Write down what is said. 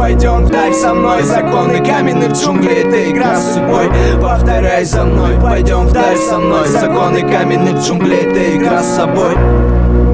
пойдем вдаль со мной. Законы каменных джунглей, это игра с судьбой. Повторяй за мной, пойдем вдаль со мной. Законы каменных джунглей, это игра с собой.